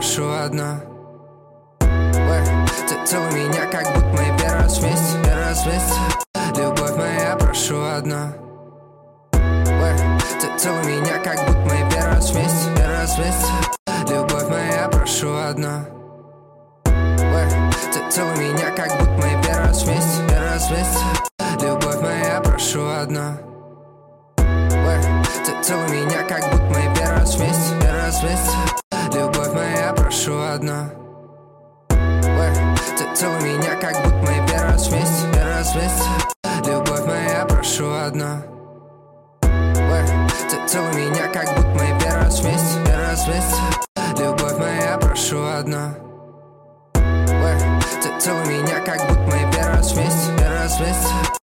прошу одно. Ты целуй меня, как будто мы первый раз вместе, первый раз вместе. Любовь моя, прошу одно. Ты целуй меня, как будто мы первый раз вместе, первый раз вместе. Любовь моя, прошу одно. Ты целуй меня, как будто мы первый раз вместе, первый раз вместе. Любовь моя, прошу одно. Ты целуй меня, как будто мы первый раз вместе, первый раз вместе. Любовь моя, прошу одно. Ты целуй меня, как будто мы первый раз вместе, первый раз вместе. Любовь моя, прошу одно. Ты целуй меня, как будто мы первый раз вместе, первый раз вместе. Любовь моя, прошу одно. Ты целуй меня, как будто мы первый раз вместе, первый раз вместе.